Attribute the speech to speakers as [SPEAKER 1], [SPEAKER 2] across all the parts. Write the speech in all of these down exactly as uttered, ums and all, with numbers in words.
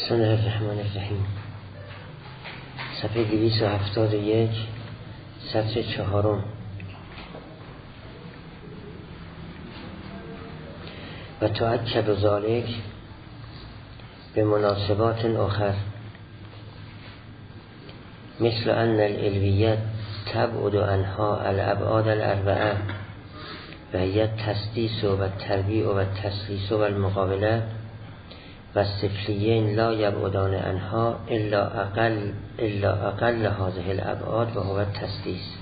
[SPEAKER 1] بسم الله الرحمن الرحیم. صفحه دویست و هفتاد و یک، سطر چهارم. و تؤکد ذلک به مناسبات آخر مثل ان العلویت تبعد عنها الابعاد الاربعه و هی التسدیس و التربیع و التسلیس و المقابله و السفلیین لا یبعدان عنها الا اقل الا اقل هذه الابعاد و هو التسدیس.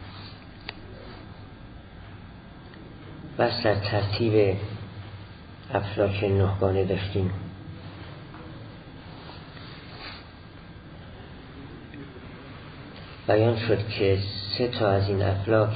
[SPEAKER 1] بس در ترتیب افلاک نهگانه داشتیم. بیان شد که سه تا از این افلاک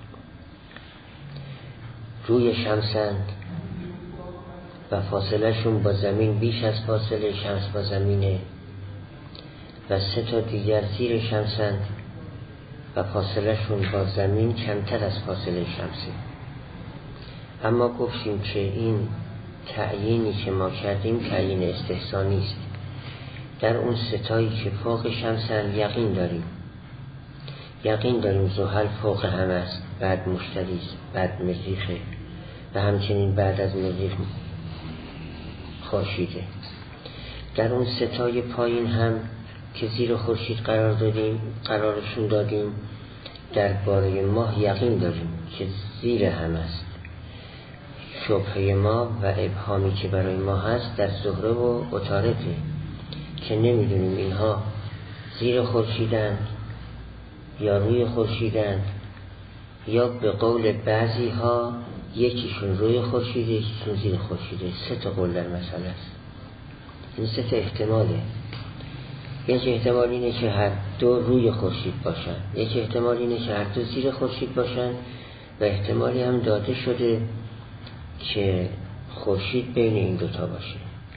[SPEAKER 1] روی شمسند و فاصله شون با زمین بیش از فاصله شمس با زمینه و سه تا دیگر زیر شمسند و فاصله شون با زمین کمتر از فاصله شمسه. اما گفتیم که این تعیینی که ما کردیم تعیین استحسانی است. در اون ستایی که فوق شمسند یقین داریم یقین داریم زحل فوق هم است، بعد مشتری است، بعد مریخه و همچنین بعد از مریخ خورشیده. در اون ستای پایین هم که زیر خورشید قرار دادیم قرارشون دادیم در باره ماه یقین داریم که زیر هم است. شبهه ما و ابهامی که برای ما هست در زهره و عطارده که نمیدونیم اینها زیر خورشیدند یا روی خورشیدند، یا به قول بعضی ها یکیشون روی خورشیده یکیشون زیر خورشیده. سه تا قول در مسئله است. این سه تا احتماله. یک احتمال اینه که هر دو روی خورشید باشن، یک احتمال اینه که هر دو زیر خورشید باشن و احتمالی هم داده شده که خورشید بین این دوتا باشه.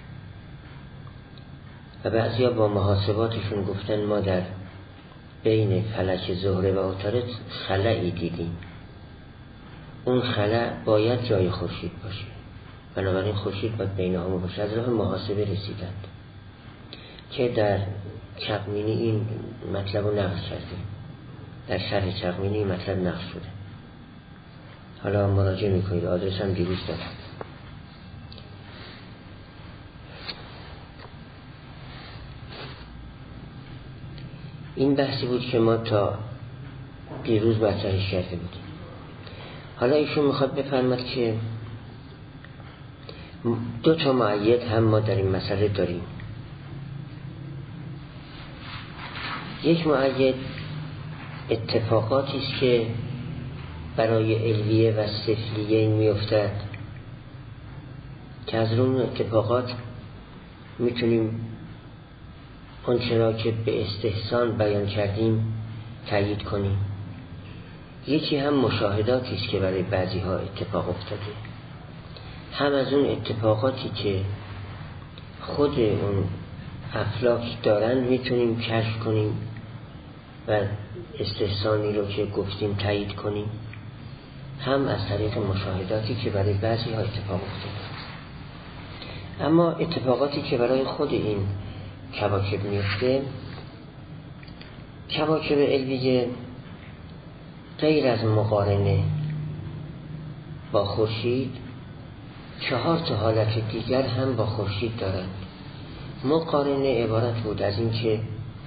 [SPEAKER 1] و بعضیا با محاسباتشون گفتن ما در بین فلک زهره و عطارد خلایی دیدیم. اون خلا باید جای خورشید باشه، بنابراین خورشید باید بین همون باشه. از راه محاسبه رسیدند که در چقمینی این مطلب رو نقل کرده، در شرح چقمینی این مطلب نقل شده. حالا مراجعه میکنید، آدرس هم دیروز دارم. این بحثی بود که ما تا دیروز مطرحش کرده بودیم. حالا ایشون میخواد بفرماد که دو تا مؤید هم ما در این مسئله داریم. یک مؤید اتفاقاتی است که برای علویه و سفلیه میافتد که از اون اتفاقات میتونیم آنچه که به استحسان بیان کردیم تایید کنیم. یکی هم مشاهداتی است که برای بعضی ها اتفاق افتاده، هم از اون اتفاقاتی که خود اون افلاک دارن میتونیم کشف کنیم و استحسانی رو که گفتیم تایید کنیم، هم از طریق مشاهداتی که برای بعضی ها اتفاق افتاده. اما اتفاقاتی که برای خود این کواکب میفته، کواکب علویه غیر از مقارنه با خورشید چهار تا حالت دیگر هم با خورشید دارند. مقارنه عبارت بود از این که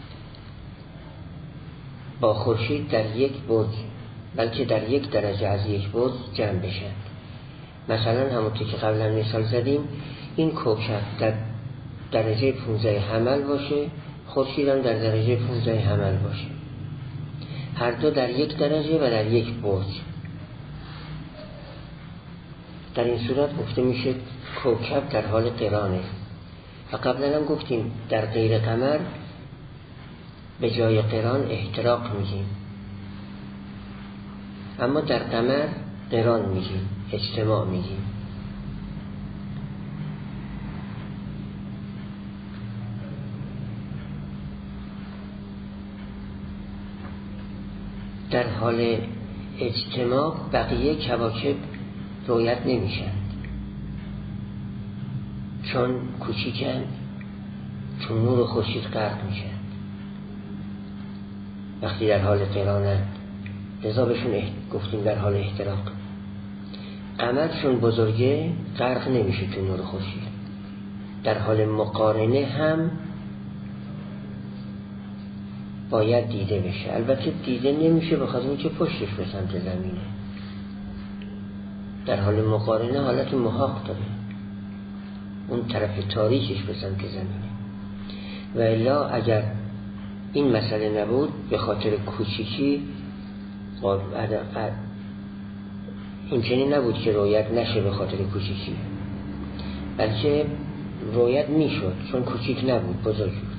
[SPEAKER 1] با خورشید در یک برج، بلکه در یک درجه از یک برج جمع بشن. مثلا همونطور که قبلا مثال زدیم، این کوکب در درجه پونزده حمل باشه، خورشید هم در درجه پونزده حمل باشه، هر دو در یک درجه و در یک برج. در این صورت گفته میشه کوکب در حال قرانه. و قبلا هم گفتیم در غیر قمر به جای قران احتراق میگیم، اما در قمر قران میگیم، اجتماع میگیم. در حال اجتماع بقیه کواکب رویت نمیشن چون کوچیکن چون نور خورشید غرق میشن وقتی در حال قرانند، لذا بهشون گفتیم در حال احتراق. قمرشون بزرگه غرق نمیشه تو نور خورشید. در حال مقارنه هم باید دیده بشه، البته دیده نمیشه به خاطر اینکه پشتش به سمت زمینه. در حال مقارنه حالت محاق داره، اون طرف تاریکش به سمت زمینه. و الا اگر این مسئله نبود، به خاطر کوچیکی این چنین نبود که رویت نشه به خاطر کوچیکی، بلکه رویت میشد چون کوچیک نبود، بزرگ بود.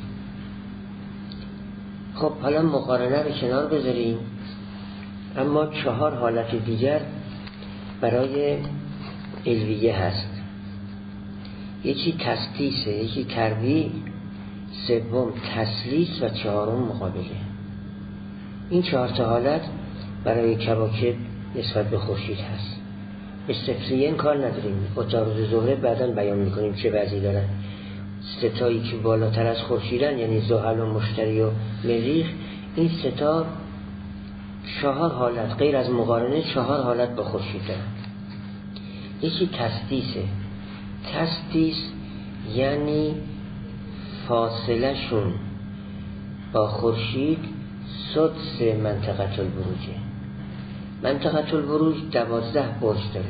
[SPEAKER 1] خب حالا مقارنه رو کنار بذاریم، اما چهار حالت دیگر برای علویه هست. یکی تسدیسه، یکی تربیع، سوم تسلیس و چهارم مقابله. این چهار تا حالت برای کواکب نسبت به خورشید هست. به صفریه کار نداریم، عطارد زهره بعداً بیان میکنیم چه وضعی دارن. ستایی که بالاتر از خورشیدن، یعنی زحل و مشتری و مریخ، این ستا چهار حالت غیر از مقارنه چهار حالت با خورشید دارن. یکی تسدیسه. تسدیس یعنی فاصله شون با خورشید سدس منطقه البروجه. منطقه البروج دوازده برج داره.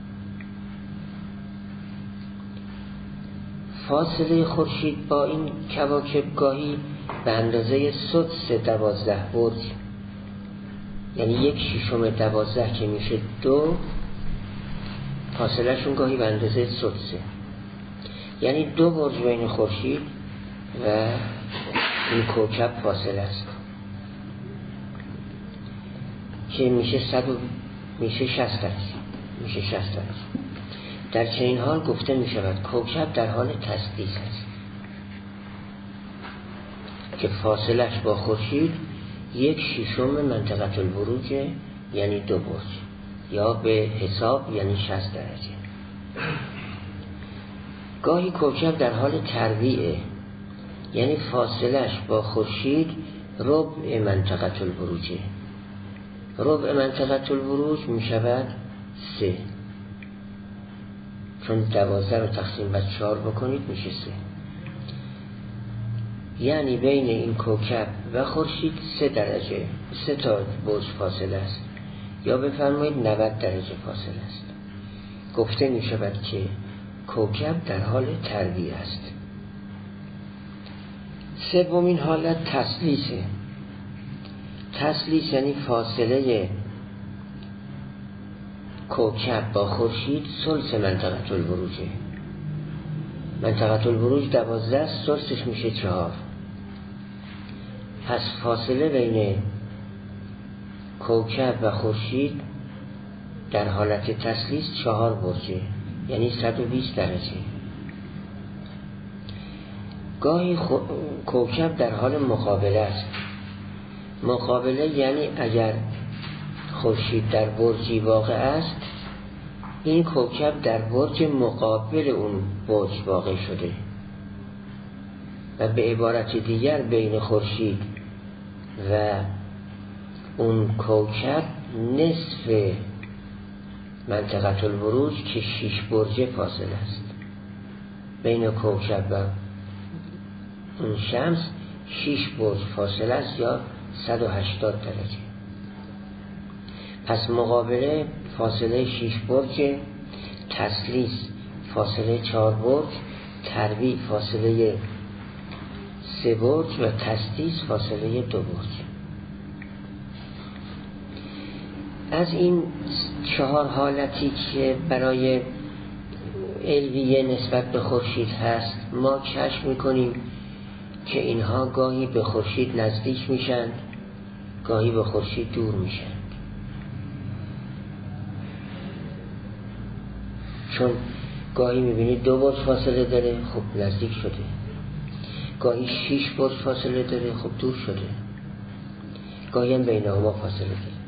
[SPEAKER 1] فاصله خورشید با این کواکب گاهی به اندازه سدس دوازده برج، یعنی یک ششم دوازده که میشه دو، فاصله شون گاهی به اندازه سدسه، یعنی دو برج بین خورشید و این کوکب فاصله است که میشه صد و میشه شصت درجه میشه شصت درجه. در چنین حال گفته میشود کوکب در حال تسدیس است که فاصلش با خورشید یک ششم منطقه البروج، یعنی دو برج، یا به حساب یعنی شصت درجه. گاهی کوکب در حال تربیعه، یعنی فاصلش با خورشید ربع منطقه البروجه. ربع منطقه البروج می شود سه، چون دوازده رو تقسیم بر چهار بکنید میشه سه، یعنی بین این کوکب و خورشید سه درجه، سه تا برج فاصله است، یا بفرمایید نود درجه فاصله است. گفته می شود که کوکب در حال تربیع است. سومین حالت تسلیسه. تسلیس یعنی فاصله کوکب با خورشید ثلث منطقه البروجه. منطقه البروج دوازده است، ثلثش میشه چهار. پس فاصله بین کوکب و خورشید در حالت تسلیس چهار برجه، یعنی صد و بیست درجه. گاهی خو... کوکب در حال مقابله است. مقابله یعنی اگر خورشید در برجی واقع است، این کوکب در برج مقابل اون برج واقع شده و به عبارت دیگر بین خورشید و اون کوکب نصف منطقه البروج که شش برج فاصله است. بین کوکب و اون شمس شش برج فاصله است، یا صد و هشتاد درجه. پس مقابله فاصله شش برج، تسلیس فاصله چهار برج، تربیع فاصله سه برج و تسدیس فاصله دو برج. از این چهار حالتی که برای علویه نسبت به خورشید هست، ما کشف میکنیم که اینها گاهی به خورشید نزدیک میشن، گاهی به خورشید دور میشن. چون گاهی میبینید دو برج فاصله داره، خب نزدیک شده. گاهی شش برج فاصله داره، خب دور شده. گاهی هم بینهما فاصله داره.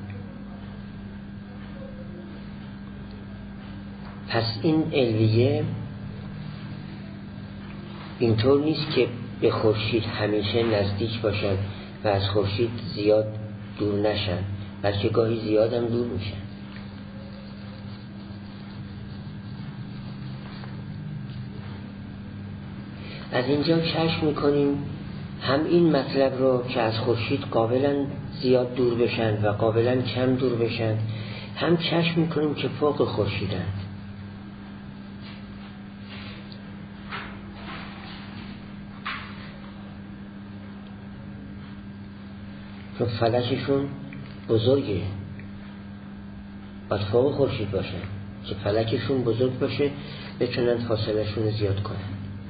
[SPEAKER 1] پس این علویه اینطور نیست که به خورشید همیشه نزدیک باشن و از خورشید زیاد دور نشن، بلکه گاهی زیاد هم دور میشن. از اینجا کشف میکنیم هم این مطلب رو که از خورشید قابلا زیاد دور بشن و قابلا کم دور بشن، هم کشف میکنیم که فوق خورشیدن. چون فلکشون بزرگه، باید فوق خورشید باشن که فلکشون بزرگ باشه بتونن فاصله شون زیاد کنن.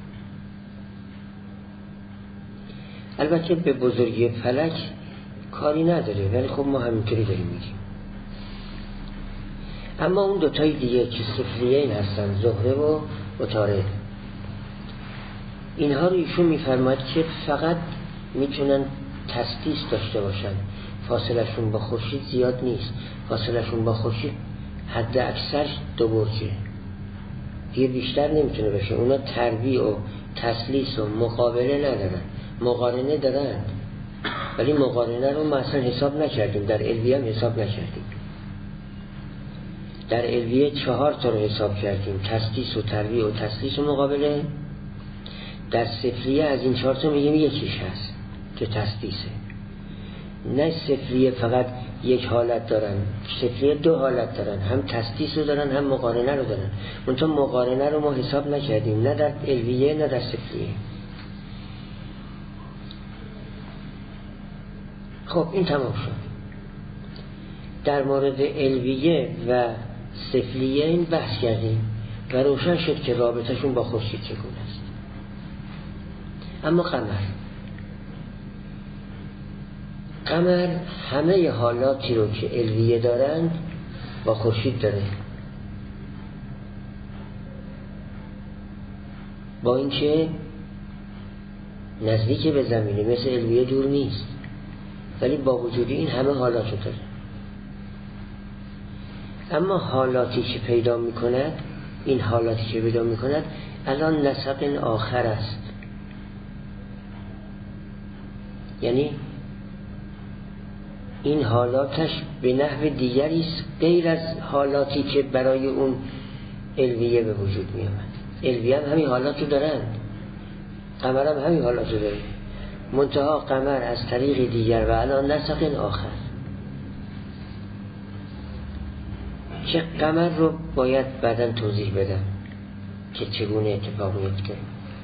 [SPEAKER 1] البته به بزرگی فلک کاری نداره، ولی خب ما همینطوری داریم میگیم. اما اون دوتای دیگه که سفلیه این هستن، زهره و عطارد، اینها رو ایشون میفرماید که فقط میتونن تسدیس داشته باشن، فاصله شون با خورشید زیاد نیست، فاصله شون با خورشید حد اکثر دو برجه، دیگه بیشتر نمیتونه بشه. اونا تربیع و تسلیس و مقابله ندارن، مقارنه دارن، ولی مقارنه رو ما اصلا حساب نکردیم، در علویه هم حساب نکردیم. در علویه چهار تا رو حساب کردیم، تسلیس و تربیع و تسلیس و مقابله. در سفلیه از این چهار تا میگیم یکیش هست که تسلیسه. نه سفلیه فقط یک حالت دارن، سفلیه دو حالت دارن، هم تسلیس رو دارن هم مقارنه رو دارن. منتها مقارنه رو ما حساب نکردیم، نه در علویه نه در سفلیه. خب این تمام شد. در مورد علویه و سفلیه این بحث کردیم و روشن شد که رابطهشون با خورشید چگونه است. اما قمر قمر همه حالاتی رو که علویه دارند با خورشید داره، با اینکه نزدیک به زمینه، مثل علویه دور نیست، ولی با وجود این همه حالات رو داره. اما حالاتی که پیدا میکند، این حالاتی که پیدا میکند الان نسق آخر است، یعنی این حالاتش به نحو دیگری است غیر از حالاتی که برای اون علویه به وجود می آمد. علویه هم همین حالات رو دارند، قمر هم همین حالات رو داره، منتها قمر از طریق دیگر و الان نسق آخر. که قمر رو باید بعداً توضیح بدم که چگونه اتفاق میفته.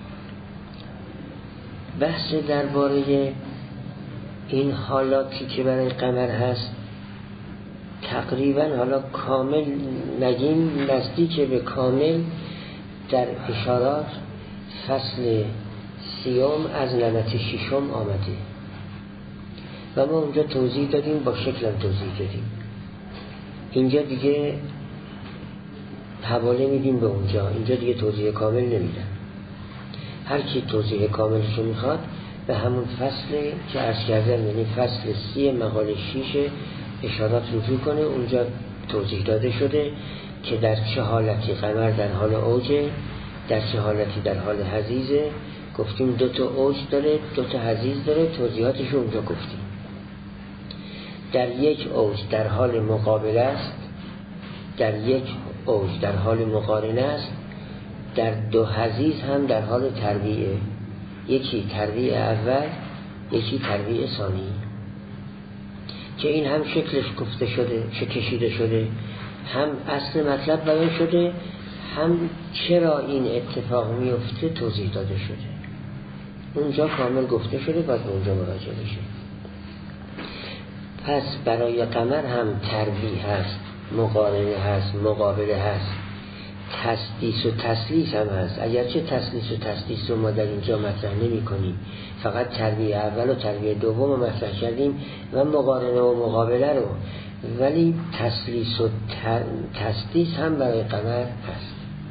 [SPEAKER 1] بحث درباره این حالاتی که برای قمر هست تقریبا حالا کامل نگیم، نزدیک به کامل در اشارات فصل سیوم از نمت ششم آمده و ما اونجا توضیح دادیم، با شکلم توضیح دادیم. اینجا دیگه حواله میدیم به اونجا، اینجا دیگه توضیح کامل نمیدم. هر کی توضیح کاملشو میخواد به همون فصل که عرض کردم، یعنی فصل سی مقاله شیش اشارات رجوع کنه، اونجا توضیح داده شده که در چه حالتی قمر در حال اوجه، در چه حالتی در حال حضیضه. گفتیم دو تا اوج داره، دو تا حضیض داره، توضیحاتش اونجا گفتیم. در یک اوج در حال مقابله است، در یک اوج در حال مقارنه است، در دو حضیض هم در حال تربیعه، یکی تربیع اول یکی تربیع ثانی، که این هم شکلش گفته شده، چه کشیده شده، هم اصل مطلب بیان شده، هم چرا این اتفاق میفته توضیح داده شده. اونجا کامل گفته شده، باید اونجا مراجعه بشه. پس برای قمر هم تربیع هست، مقارنه هست، مقابله هست، تسدیس و تسلیس هم هست. اگرچه تسلیس و تسلیس رو ما در اینجا مطرح نمی کنیم، فقط تربیع اول و تربیع دوم رو مطرح کردیم و مقارنه و مقابله رو، ولی تسلیس و تسدیس هم برای قمر هست.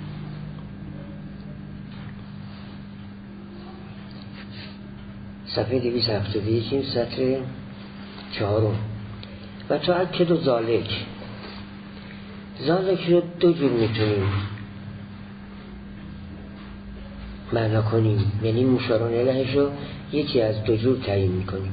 [SPEAKER 1] صفحه دویست و هفتاد و یک سطر چهارم. و تا اکد و ذالک، ذالک رو دو جور میتونیم معنا کنیم، یعنی مشارون الهش رو یکی از دو جور تعیین میکنیم.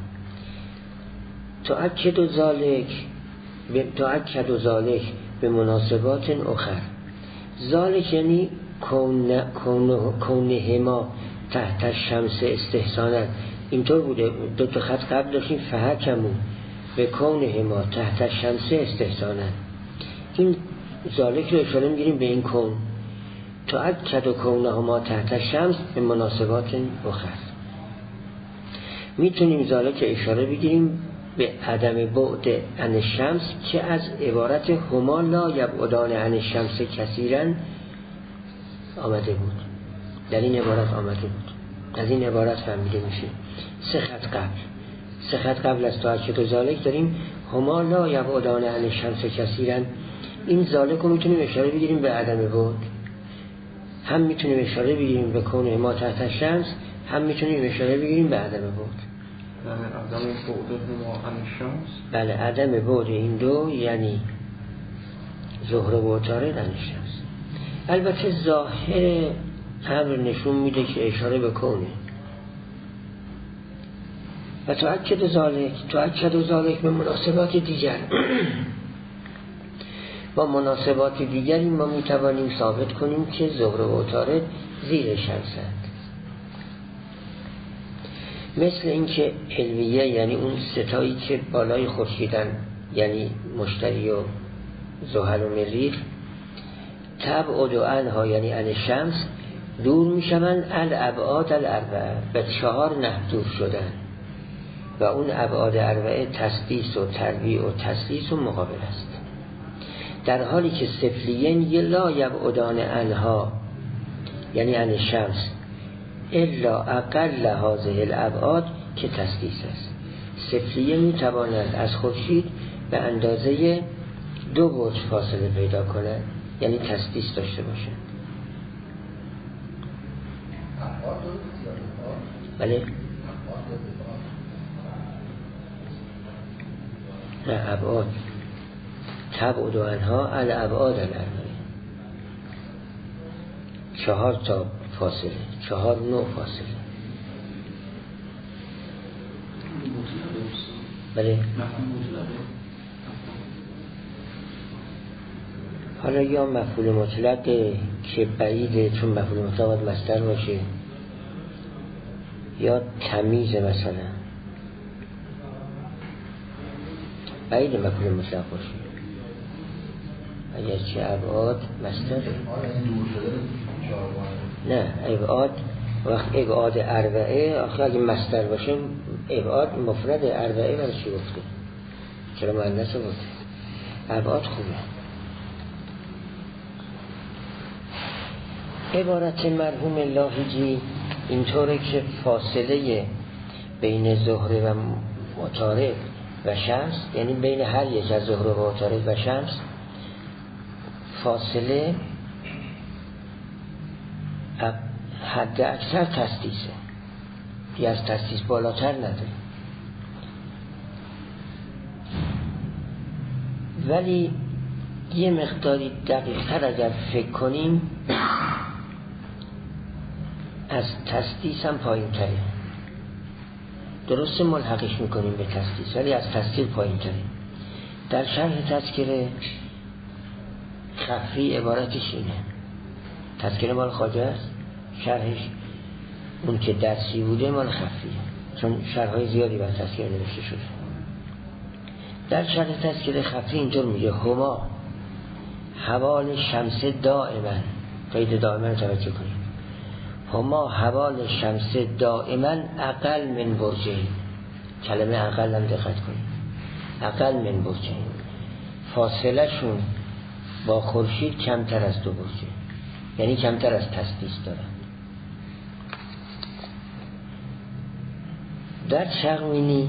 [SPEAKER 1] تؤکد و ذالک تؤکد و ذالک به مناسبات اخر. ذالک یعنی کون کون کونهما تحت الشمس استحسانا. اینطور بوده، دو تا خط قبل داشتیم فحکمون به کونهما تحت الشمس استحسانا. این ذالک رو اشاره میگیریم به این کون. تؤکد و کونهما تحت الشمس به مناسبات اخر. میتونیم ذالک اشاره بگیریم به عدم بعد عن الشمس که از عبارت هما لا یبعدان عن الشمس کثیرا آمده بود. در این عبارت آمده بود، از این عبارت فهمیده میشه. سه خط قبل سه خط قبل از تؤکد و ذالک داریم هما لا یبعدان عن الشمس کثیرا. این ذالک رو میتونیم اشاره بگیریم به عدم بعد، هم میتونیم اشاره بگیریم به کون ما تحت الشمس، هم میتونیم اشاره بگیریم به عدم بعد.
[SPEAKER 2] عدم بعد ما عن الشمس.
[SPEAKER 1] بله، عدم بعد این دو یعنی زهره و عطارد عن الشمس. البته ظاهر امر نشون میده که اشاره به کونه. و تؤکد ذالک تؤکد ذالک به مناسبات دیگر. با مناسبات دیگری ما میتوانیم ثابت کنیم که زهره و عطارد زیر شمسند. مثل اینکه علویه یعنی اون ستایی که بالای خورشیدن، یعنی مشتری و زحل و مریخ، تبعد و عنها یعنی عن شمس دور میشوند، الابعاد الاربعه به چهار نحو دور شدن و اون ابعاد اربعه تسدیس و تربیع و تسلیس و مقابل است. در حالی که سفلیین یه لا یبعدان عنها یعنی عن شمس الا اقل هذه الابعاد که تسدیس است. سفلیه میتواند از خورشید به اندازه دو برج فاصله پیدا کند، یعنی تسدیس داشته باشه. بله نه، ابعاد تبعد عنها الابعاد الاربعه، چهار تا فاصله، چهار نوع فاصله. بله. حالا یا مفعول مطلق که بعیده چون مفعول مطلق باید مصدر باشه، یا تمیز مثلا بعید مفعول مطلق باشه. اگر چه ابعاد مصدره، نه ابعاد وقت ابعاد اربعه آخه اگه مصدر باشه ابعاد مفرد اربعه برای چی گفته؟ چرا مؤنث گفته؟ ابعاد خوبه. عبارت مرحوم لاهیجی اینطوره که فاصله بین زهره و عطارد و شمس، یعنی بین هر یک از زهره و عطارد و شمس فاصله حد اکثر تسدیسه، یه از تسدیس بالاتر نداره. ولی یه مقداری دقیق تر اگر فکر کنیم از تسدیس هم پایین تره. درست ملحقش میکنیم به تسدیس ولی از تسدیس پایین تره. در شرح تذکره خفی عبارتش اینه. تذکره مال خواجه است، شرحش اون که درسی بوده مال خفیه، چون شرحهای زیادی بر تذکره نوشته شده. در شرح تذکره خفی اینطور میگه هما حوال شمس دائما، قید دائما توجه کنیم، هما حوال شمس دائما اقل من برجین. کلمه اقل هم دقت کنیم، اقل من برجین، فاصله شون با خورشید کمتر از دو برجه، یعنی کمتر از تسدیس دارن. در چغمینی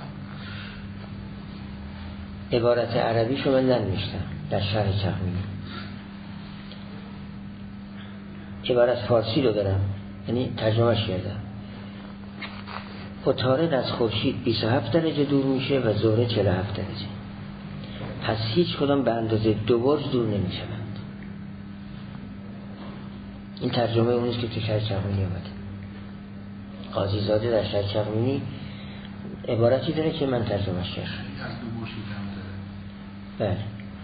[SPEAKER 1] عبارت عربیشو من ننوشتم در شرح چغمینی، عبارت فارسی رو دارم، یعنی ترجمهش کردم. عطارد از خورشید بیست و هفت درجه دور میشه و زهره چهل و هفت درجه، پس هیچ کدام به اندازه دو برج دور نمیشوند. این ترجمه اونیست که تو شرح چغمینی آمده. قاضی زاده در شرح چغمینی عبارتی داره که من ترجمهش کردم. بله.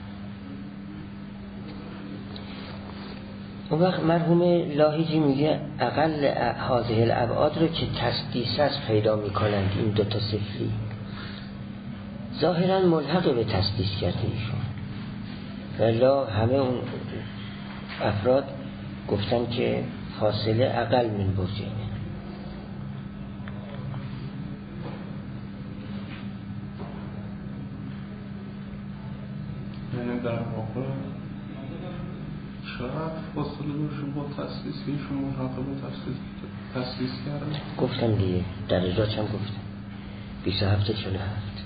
[SPEAKER 1] اون وقت مرحوم لاهیجی میگه اقل هذه الابعاد رو که تسدیس است پیدا میکنند این دوتا صفری، ظاهرا ملحق به تسدیس کرده ایشون، ولا همه اون افراد گفتن که فاصله اقل من برجینه.
[SPEAKER 2] یعنی در واقع چقدر فاصله داشتون با تسلیسیشون ملحق به تسلیس تسلیس کردن؟
[SPEAKER 1] گفتم دیگه درجات هم گفتم بیست و هفت چهل و هفت.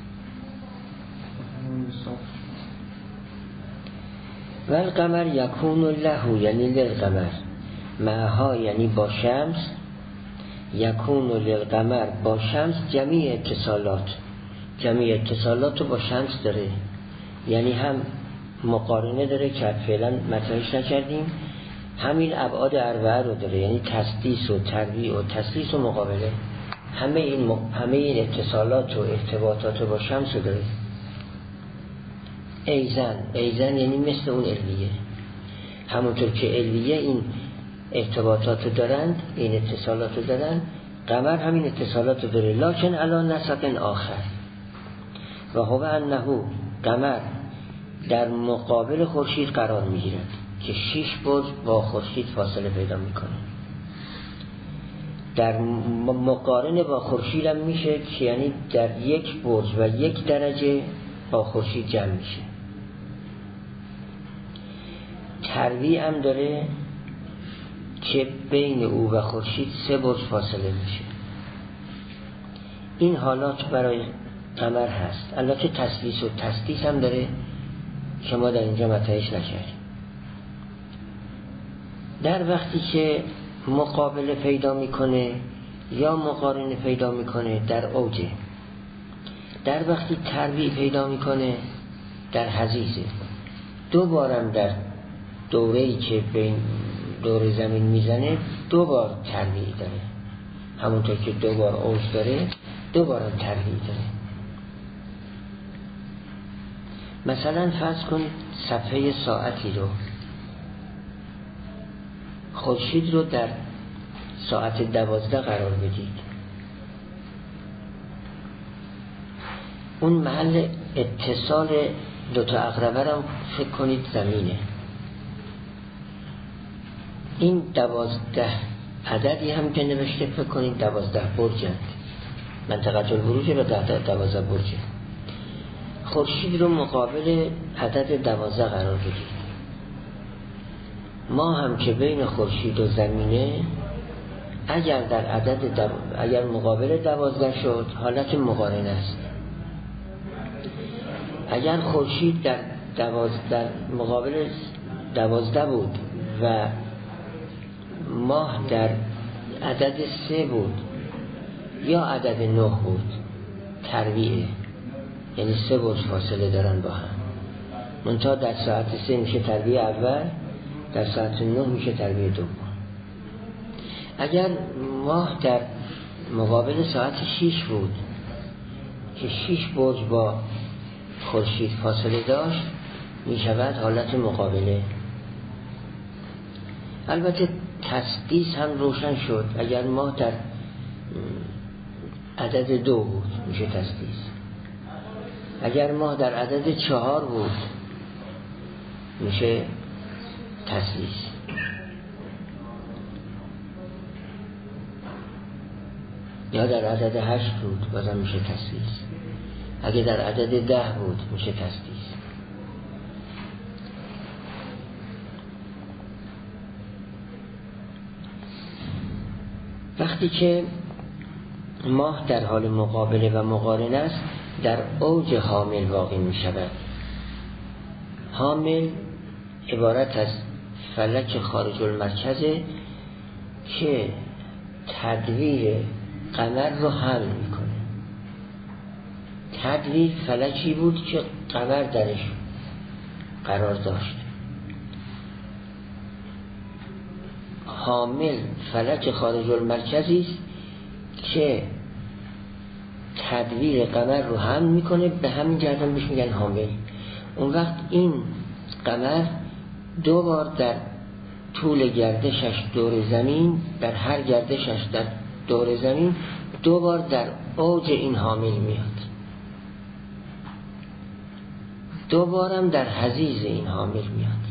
[SPEAKER 1] و القمر یکون له یعنی للقمر، معها یعنی با شمس، یکون للقمر با شمس جمیع اتصالات، جمیع اتصالات رو با شمس داره، یعنی هم مقارنه داره که فعلا مطرحش نکردیم، همین ابعاد اربعه رو داره، یعنی تسدیس و ترویع و تسلیس و مقابله، همه این م... همه این اتصالات و ارتباطات رو با شمس رو داره. ایزن، ایزن یعنی مثل اون علویه، همونطور که علویه این ارتباطات رو دارند، این اتصالات رو دارند، قمر همین اتصالات رو داره، لکن الان نسق آخر و هو انه قمر در مقابل خورشید قرار میگیرد که شش برج با خورشید فاصله پیدا میکنه. در مقارنه با خورشید هم میشه که یعنی در یک برج و یک درجه با خورشید جمع میشه. ترویع هم داره که بین او و خورشید سه برج فاصله میشه. این حالات برای قمر هست. البته تسلیس و تسدیس هم داره که ما در اینجا مطرحش نکردیم. در وقتی که مقابله پیدا میکنه یا مقارنه پیدا میکنه در اوجه، در وقتی ترویع پیدا میکنه در حضیضه، دو بارم در دوره‌ای که بین دور زمین میزنه دو بار ترویع داره، همونطور که دو بار اوج داره دو بارم ترویع داره. مثلا فرض کنید صفحه ساعتی رو، خورشید رو در ساعت دوازده قرار بدید، اون محل اتصال دوتا عقربه رو فکر کنید زمینه. این دوازده عددی هم که نوشته فکر کنید دوازده برجند، منطقه البروج رو دوازده برجه. خورشید رو مقابل عدد دوازده قرار بدید. ما هم که بین خورشید و زمینه، اگر در عدد دو... اگر مقابل دوازده شد حالت مقارنه است. اگر خورشید در دوازده مقابل دوازده بود و ماه در عدد سه بود یا عدد نه بود، ترویعه، یعنی سه برج فاصله دارن با هم. منتها در ساعت سه میشه ترویع اول، در ساعت نه میشه ترویع دوم. اگر ماه در مقابل ساعت شش بود که شش برج با خورشید فاصله داشت، میشود حالت مقابله. البته تسدیس هم روشن شد. اگر ماه در عدد دو بود میشه تسدیس، اگر ماه در عدد چهار بود میشه تسلیس. یا در عدد هشت بود بازم میشه تسلیس، اگه در عدد ده بود میشه تسلیس. وقتی که ماه در حال مقابله و مقارنه است در اوج حامل واقع می شود. حامل عبارت از فلک خارج المرکزه که تدویر قمر رو حمل میکنه. تدویر فلکی بود که قمر درش قرار داشت. حامل فلک خارج المرکزی است که تدویر قمر رو حمل میکنه، به همین جهت هم بهش میگن حامل. اون وقت این قمر دو بار در طول گردشش دور زمین، در هر گردشش در دور زمین دو بار در اوج این حامل میاد، دو بارم در حضیض این حامل میاد.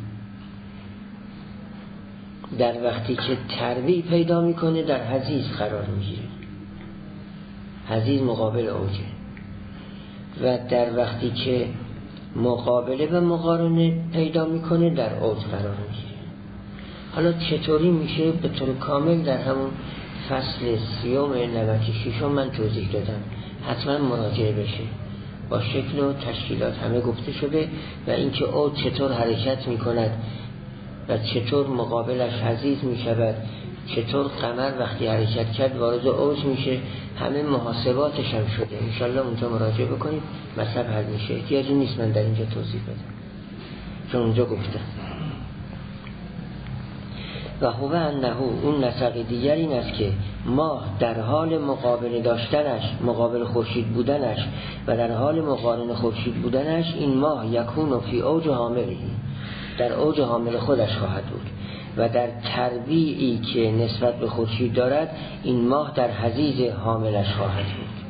[SPEAKER 1] در وقتی که ترویع پیدا میکنه در حضیض قرار میگیره، حضیض مقابل اوجه، و در وقتی که مقابله و مقارنه پیدا میکنه در اوج قرار میگیره. حالا چطوری میشه به طور کامل در همون فصل سیوم نمک شیشم من توضیح دادم، حتما مراجعه بشه، با شکل و تشکیلات همه گفته شده، و اینکه اوج چطور حرکت میکند و چطور مقابلش حضیض میشود، چطور قمر وقتی حرکت کرد وارد اوج میشه، همه محاسباتش هم شده. انشالله اونجا مراجعه بکنید، مطلب حل میشه، احتیاجی نیست من در اینجا توضیح بدم چون اونجا گفتم. و هو انه، اون نسق دیگر این است که ماه در حال مقابل داشتنش، مقابل خورشید بودنش و در حال مقارن خورشید بودنش، این ماه یکون فی اوج حاملی، در اوج حامل خودش خواهد بود، و در تربیعی که نسبت به خورشید دارد این ماه در حضیض حاملش خواهد بود،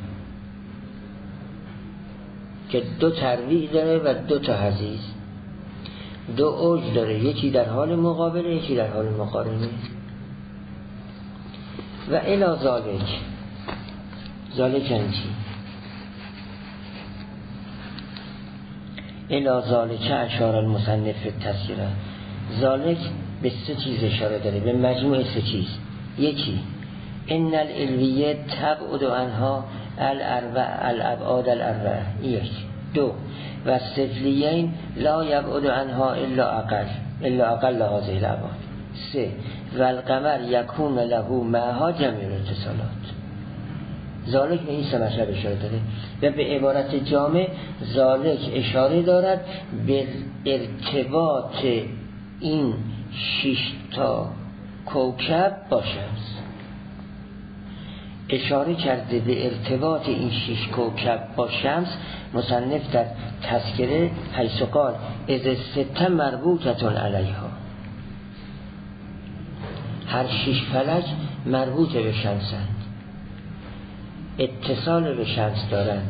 [SPEAKER 1] که دو تربیع داره و دو تا حضیض، دو اوج داره، یکی در حال مقابله یکی در حال مقارنه. و الی ذالک، ذالک یعنی چی؟ الی ذالک اشار المصنف تذکره، ذالک به سه چیز اشاره داره، به مجموع سه چیز. یکی ان الالویه تبعد عنها الاربع الابعاد الاربع، یک. دو و السفلیین لا یبعد عنها الا اقل الا اقل هذه الابعاد. سه و القمر یکون له معها جميع الاتصالات. ذالک به این سه مطلب اشاره داره، و به عبارت جامع ذالک اشاره دارد به ارتباط این شش تا کوکب با شمس، اشاره کرده به ارتباط این شش کوکب با شمس. مصنف در تذکره حیث قال اذ سته مربوطتون علیها، هر شش فلک مربوط به شمسند، اتصال به شمس دارند،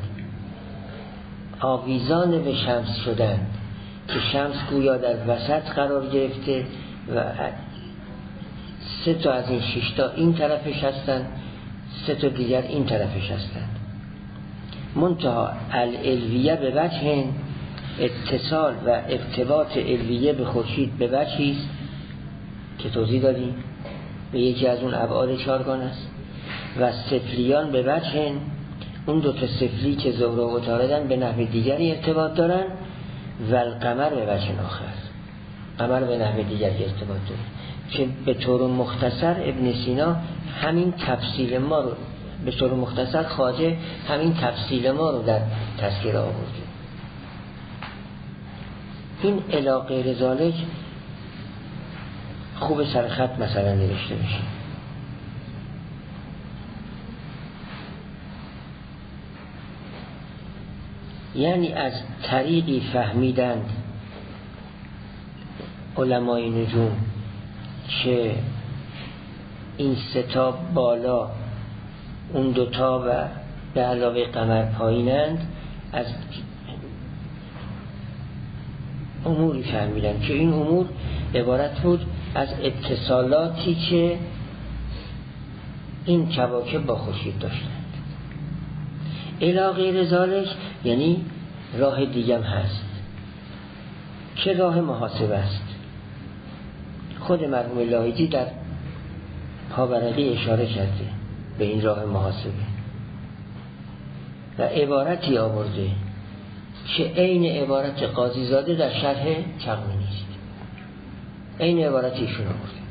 [SPEAKER 1] آویزان به شمس شدند، که شمس گویا در وسط قرار گرفته و سه تا از این شش تا این طرفش هستند، سه تا دیگر این طرفش هستند. منتها الالویه به وجه، اتصال و ارتباط الویه به خورشید به وجهی است که توضیح دادیم، به یکی از اون ابعاد چارگان است. و سفلیان به وجه، اون دو تا سفلی که زهره و عطاردن به نحو دیگری ارتباط دارن. و القمر به وجه آخر، قمر به نحو دیگری ارتباط داره، که به طور مختصر ابن سینا همین تفصیل ما رو، به طور مختصر خواجه همین تفصیل ما رو در تذکره آورده. این الی غیر ذالک خوب سرخط مثلا نوشته میشه. یعنی از طریقی فهمیدند علمای نجوم که این سه تا بالا، اون دوتا و به علاوه قمر پایینند، از اموری فهمیدند که این امور عبارت بود از اتصالاتی که این کواکب با خورشید داشتند. الی غیر ذالک یعنی راه دیگه هست، که راه محاسبه است. خود مرحوم لاهیجی در پاورقی اشاره کرده به این راه محاسبه و عبارتی آورده که عین عبارت قاضی زاده در شرح چغمینی است، عین عبارت ایشون آورده.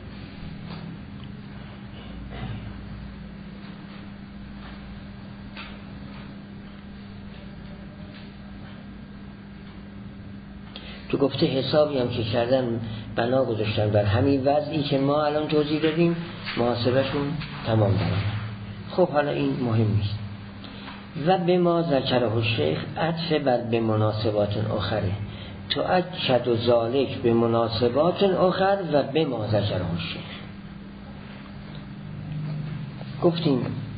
[SPEAKER 1] که گفته حسابی هم که کردن بنا گذاشتن بر همین وضعی که ما الان توضیح دادیم، محاسبهشون تمام دارن. خب حالا این مهم نیست. و به ما ذکره الشیخ عطف بر به مناسبات آخره، تو اکد و ذالک به مناسبات آخر و به ما ذکره الشیخ. گفتیم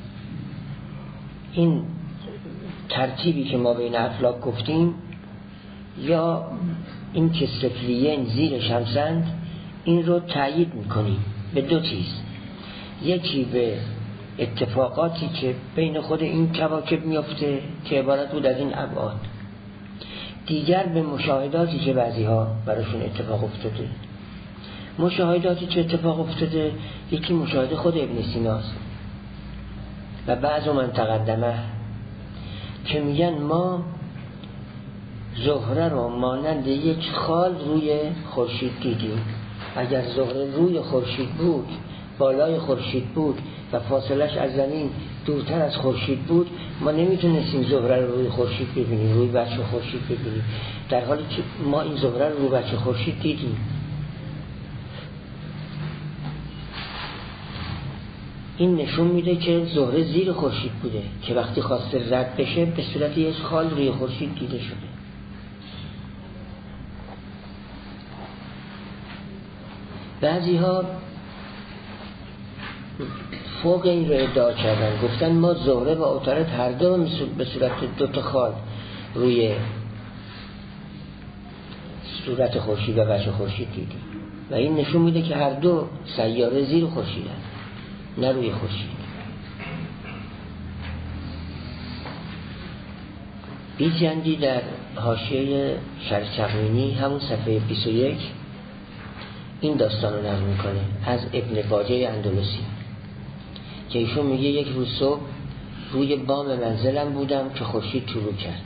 [SPEAKER 1] این ترتیبی که ما بین افلاک گفتیم، یا این که سفلیین زیر شمسند، این رو تأیید میکنیم به دو چیز. یکی به اتفاقاتی که بین خود این کواکب میفته که عبارت بود از این ابعاد، دیگر به مشاهداتی که بعضی ها براشون اتفاق افتاده. مشاهداتی که اتفاق افتاده، یکی مشاهده خود ابن سیناست و بعض من تقدمه که میگن ما زهره رو مانند یک خال روی خورشید دیدیم. اگر زهره روی خورشید بود، بالای خورشید بود و فاصلش از زمین دورتر از خورشید بود، ما نمیتونستیم زهره رو روی خورشید ببینیم، روی بچه خورشید ببینیم، در حالی که ما این زهره رو روی بچه خورشید دیدیم. این نشون میده که زهره زیر خورشید بوده که وقتی خواسته رد بشه به صورت یک خال روی خورشید دیده شده. بعضی ها فوق این رو ادعا کردن، گفتن ما زهره و عطارد هر دو به صورت دو تا خال روی صورت خورشید و وجه خورشید دیدیم و این نشون میده که هر دو سیاره زیر خورشید هست، نه روی خورشید. بیجندی در حاشیه شرح تقوینی همون صفحه بیست و یک این داستان رو نقل میکنه از ابن باجه اندلسی که ایشون میگه یک روز صبح روی بام منزلم بودم که خورشید طلوع کرد،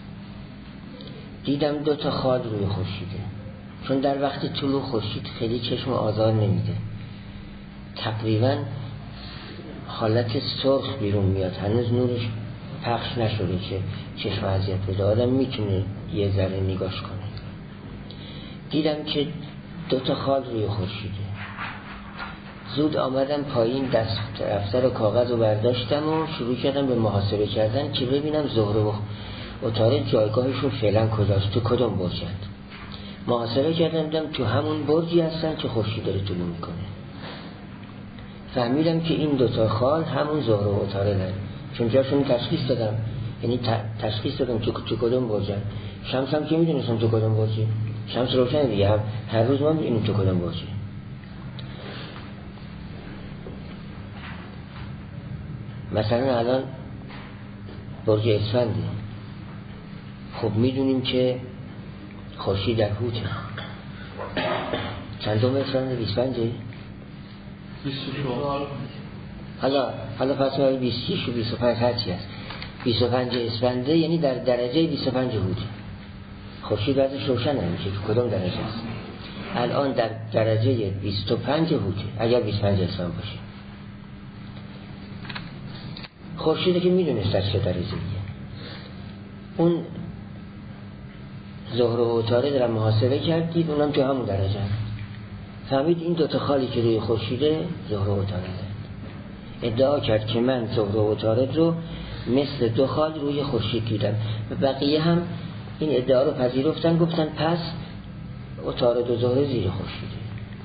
[SPEAKER 1] دیدم دو تا خال روی خورشیده، چون در وقت طلوع خورشید خیلی چشم آزار نمیده، تقریبا حالت سرخ بیرون میاد، هنوز نورش پخش نشده که چشم اذیت بده، آدم میتونه یه ذره نگاش کنه. دیدم که دو تا خال روی خورشیده، زود آمدم پایین، دست دفتر و کاغذ رو برداشتم و شروع کردم به محاسبه کردن که ببینم زهره و عطارد جایگاهشون فعلا کجاست، تو کدوم برجند. محاسبه کردم دیدم تو همون برجی هستن که خورشید داره طلوع میکنه. فهمیدم که این دوتا خال همون زهره و عطاردن، چون جاشون تشخیص دادم، یعنی تشخیص دادم تو تو کدوم برجن. شمس هم که میدونستم تو کدوم برجی، شمس روشن دیگه، هم هر روز ما میدونیم تو کدوم برجی. مثلا الان برج اسفنده، خب میدونیم که خورشید در هوته. چندم اسفنده؟ بیست و پنجه؟
[SPEAKER 2] بیست و چهار.
[SPEAKER 1] حالا حالا پس ما بیست و شش و بیست و پنج هرچی هست، بیست و پنج اسفنده یعنی در درجه بیست و پنج هوته. خورشید ازش روشن نمیشه که کدوم درجه است. الان در درجه بیست و پنج هوته اگر بیست و پنج اسفند باشه. خورشید که میدونست از چه درجه دیگه. اون زهره و عطارد را محاسبه کردید، اونم تو همون درجه هست. فهمید این دوتا خالی که روی خورشیده زهره و عطارد. ادعا کرد که من زهره و عطارد رو مثل دو خال روی خورشید دیدم و بقیه هم این ادعا رو پذیرفتن، گفتن پس عطارد و زهره زیر خورشیده.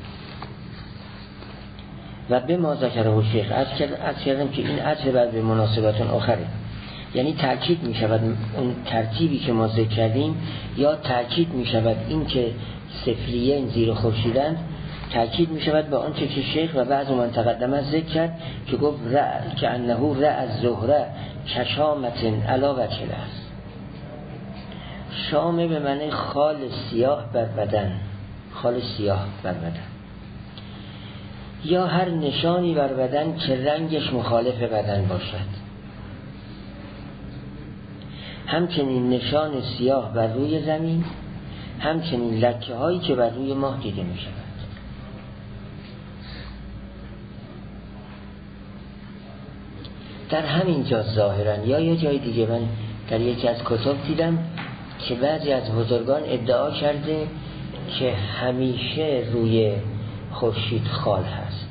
[SPEAKER 1] و به ما ذکره الشیخ عرض کردم که این عطف بعد به مناسبات آخره، یعنی تأکید می شود اون ترتیبی که ما ذکر کردیم، یا تأکید می شود این که سفلیین زیر خورشیدند، تأکید می شود به آنچه که شیخ و بعض من تقدمه ذکر کرد که گفت رأ که انه رأ از زهره کشامتن علا وجه است. شامه به معنی خال سیاه بر بدن، خال سیاه بر بدن، یا هر نشانی بر بدن که رنگش مخالف بدن باشد. همچنین نشان سیاه بر روی زمین، همچنین لکه هایی که بر روی ماه دیده می شود. در همین جا ظاهرا یا یه جای دیگه من در یکی از کتاب دیدم که بعضی از بزرگان ادعا کرده که همیشه روی خورشید خال هست.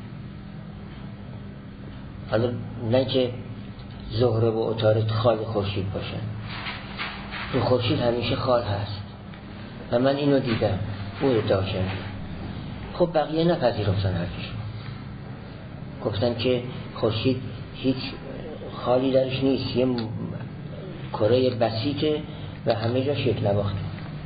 [SPEAKER 1] حالا نه که زهره و عطارد خال خورشید باشن، رو خورشید همیشه خال هست و من اینو دیدم، او ادعا کرده. خب بقیه نپذیرفتن حرفشون، گفتن که خورشید هیچ خالی درش نیست، یه کره بسیطه و همه جا شکل نواخته.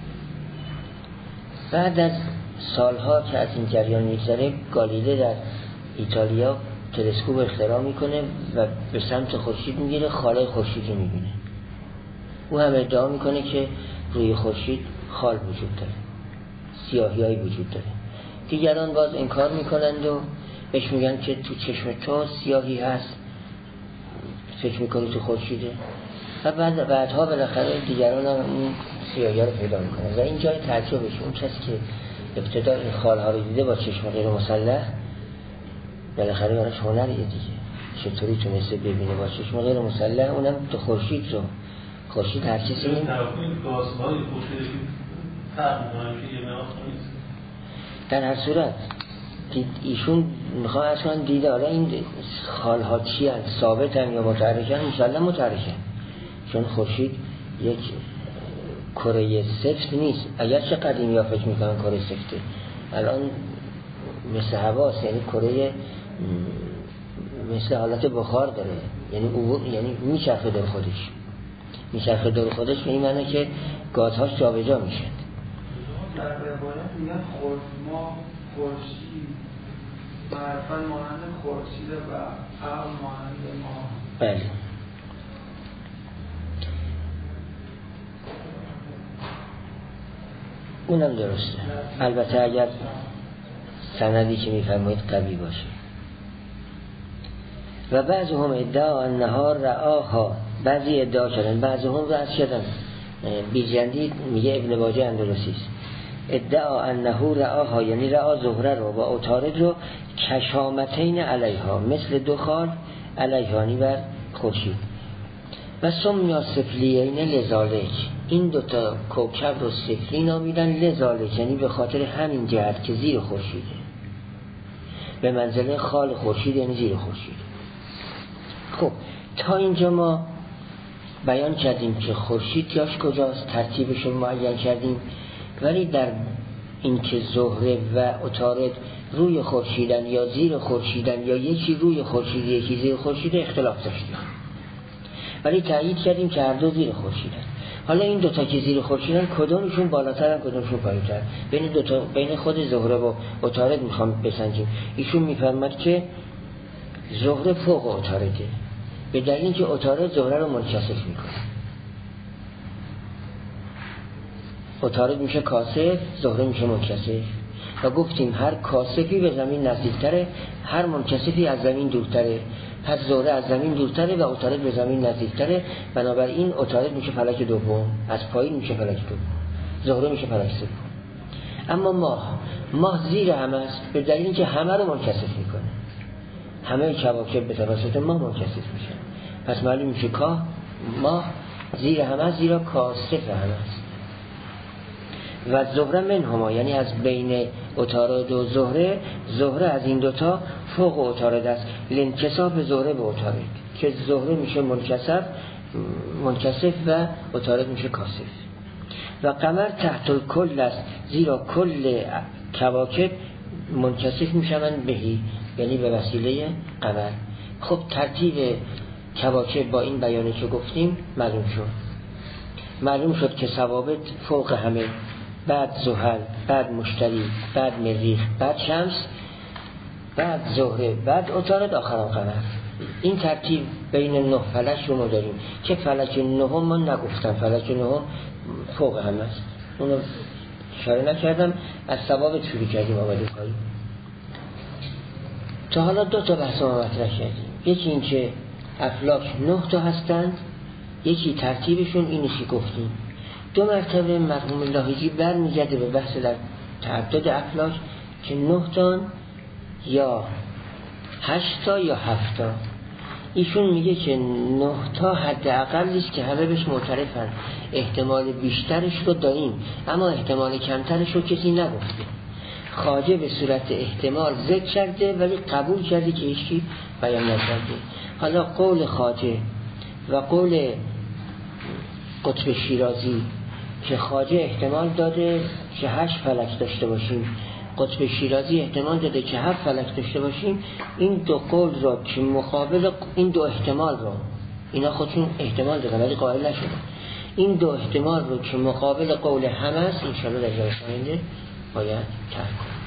[SPEAKER 1] بعد از سالها که از این جریان میگذره، گالیله در ایتالیا تلسکوپ اختراع میکنه و به سمت خورشید میگیره، خالای خورشید رو میبینه. او هم ادعا میکنه که روی خورشید خال وجود داره، سیاهیایی وجود داره. دیگران باز انکار میکنند و بهش میگن که تو چشم تو سیاهی هست، فکر میکنی تو خورشیده. و بعد بعدها بالاخره دیگران هم این سیاهی رو پیدا میکنن و این جای تعجبش. اون کسی که ابتدا این خالها رو دیده با چشم غیر مسلح، بالاخره براش هنریه دیگه، چطوری تونسته ببینه با چشم غیر مسلح، اونم تو خورشید رو. خورشید هر کسی این
[SPEAKER 2] گازهای خورشید فرق می‌کنه که یه مقدار نیست.
[SPEAKER 1] در هر صورت ایشون میخواه اصلا دیده حالا این خالها چی هست، ثابت هم یا متحرک هم؟ مسلم متحرک هم، چون خورشید یک کره سفت نیست. اگر چه قدیمی ها فکر میکنن کره سفته، الان مثل هواست، یعنی کره مثل حالت بخار داره، یعنی او یعنی میچرخه دور خودش، میچرخه دور خودش به این معنی که گازهاش جابجا میشه.
[SPEAKER 3] در روایت میگن خورما خورشید معرفت مانند خورشید و عقل مانند ما.
[SPEAKER 1] بله. اونم درسته، البته اگر سندی که میفرمایید قوی باشه. و بعضی هم ادعا انها رعاها، بعضی ادعا کردن، بعضی هم رأس شدن. بیجندی میگه ابن باجه اندلسی است، ادعا انه رعاها یعنی رعا زهره رو و عطارد رو کشامتین علیها، مثل دو خال علیهانی بر خورشید. و سمیا سفلیین لذالک، این دوتا کوکب رو سفلی نامیدن، لذالک یعنی به خاطر همین جهت که زیر خورشیده، به منزله خال خورشید یعنی زیر خورشید. خب تا اینجا ما بیان کردیم که خورشید جاش کجاست، ترتیبش رو معین کردیم، ولی در این که زهره و عطارد روی خورشیدن یا زیر خورشیدن یا یکی روی خورشید یکی زیر خورشید اختلاف داشتیم، ولی تأیید کردیم که هر دو زیر خورشیدن. حالا این دوتا که زیر خورشیدن کدومشون بالاتر کدومشون پایین‌تر؟ بین دوتا، بین خود زهره و عطارد میخوام بسنجیم. ایشون میفرماد که زهره فوق عطارده، به دلیل اینکه عطارد زهره رو منکسف میکنه. عطارد میشه کاسف، زهره میشه منکسف. و گفتیم هر کاسفی به زمین نزدیکتره، هر منکسفی از زمین دورتره. پس زهره از زمین دورتره و عطارد به زمین نزدیکتره، بنابراین عطارد میشه فلک دوم، از پایین میشه فلک دوم، زهره میشه فلک سوم. اما ماه ماه زیر همه است، به دلیل اینکه همه رو منکسف میکنه، همه کواکب به توسط ماه منکسف میشن. پس معلوم میشه که ماه زیر همه است، زیرا کاسف همه است. و زهره من هما یعنی از بین عطارد و زهره، زهره از این دوتا فوق عطارد است، لانکساف زهره به عطارد، که زهره میشه منکسف منکسف و عطارد میشه کاسف. و قمر تحت الکل است، زیرا کل کواکب منکسف میشن بهی، یعنی به وسیله قمر. خب ترتیب کواکب با این بیانی که گفتیم معلوم شد. معلوم شد که ثوابت فوق همه، بعد زحل، بعد مشتری، بعد مریخ، بعد شمس، بعد زهره، بعد عطارد، آخرام قمر. این ترتیب بین نه فلک رو ما داریم که فلک نهم من نگفتم، فلک نهم فوق همه است، اونو اشاره نکردم، از ثوابت شروع کردیم آمده کاری. تا حالا دو تا بحث ما مطرح کردیم، یکی این که افلاک نه تا هستند، یکی ترتیبشون اینی که گفتیم. دو مرتبه مرحوم لاهیجی برمیگرده به بحث در تعدد افلاک که نه تا یا هشت تا یا هفت تا. ایشون میگه که نه تا حد اقلی است که همه بهش معترفن، احتمال بیشترش رو داریم اما احتمال کمترش رو کسی نگفته. خواجه به صورت احتمال ذکر کرده ولی قبول کرده که هیچی بیان نکرده. حالا قول خواجه و قول قطب شیرازی که خواجه احتمال داده که هشت فلک داشته باشیم، قطب شیرازی احتمال داده که هفت فلک داشته باشیم، این دو قول را که مقابل این دو احتمال را، اینا خودشون احتمال دادن ولی قائل نشدن، این دو احتمال رو که مقابل قول هم است انشاءالله در جلسه آینده باید ترک کنیم.